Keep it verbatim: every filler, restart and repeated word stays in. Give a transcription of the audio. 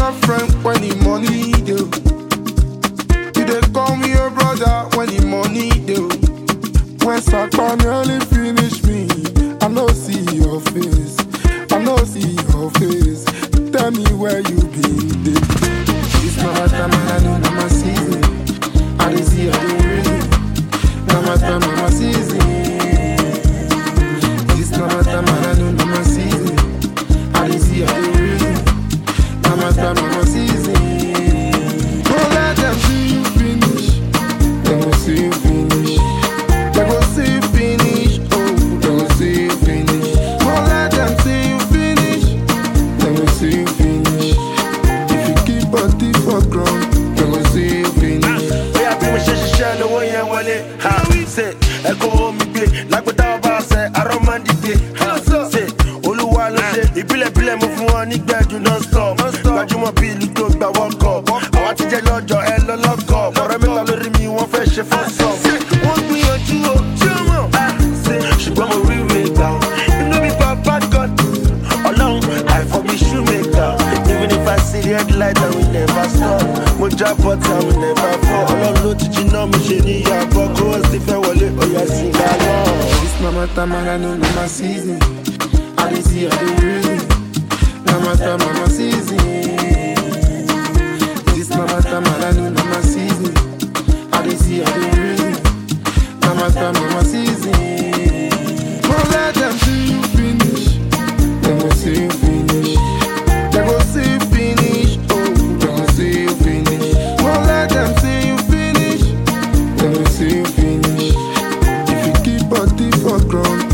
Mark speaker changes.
Speaker 1: your friend when the money do. You dey call me your brother when the money do. When Satan nearly finish me, I no see your face. I no see your face. Tell me where you been. It's not my time, I know not my season. I didn't see how they reason. Not my time, not my season. It's not my time, I know not my season. I didn't see how they reason. Not my time, not my season. Don't let them see you finish. They will see you finish. They will see you finish. Oh, they will see you finish. Don't let them see you finish. They will see you finish. If you keep body for ground, they will see you finish.
Speaker 2: We have to share share the way and one it. How we say, Echo home me like what our boss say. I don't mind it. How so say, Oluwalo say, if you let play move one, you get you non stop. But you must be little to walk up. I want to tell you your hell lock up. But I'm not letting me one fresh for some. Want me or two, two say, she got my real way down. You know me papa God alone. I for me shoemaker. Even if I see the headlight, I will never stop. Mo job but I will never fall. All I know did you know me she need ya. But go and see fair wallet or ya sing along.
Speaker 1: It's not my time and I know not my season. I didn't see how they reason. Not my time and my season. It's not my time and I know not my season. I didn't see how they reason. Not my time and my season. Don't let them see you finish. They will see you finish. They will see you finish. Oh, they will see you finish. Don't let them see you finish. They will see you finish. If you keep body for ground,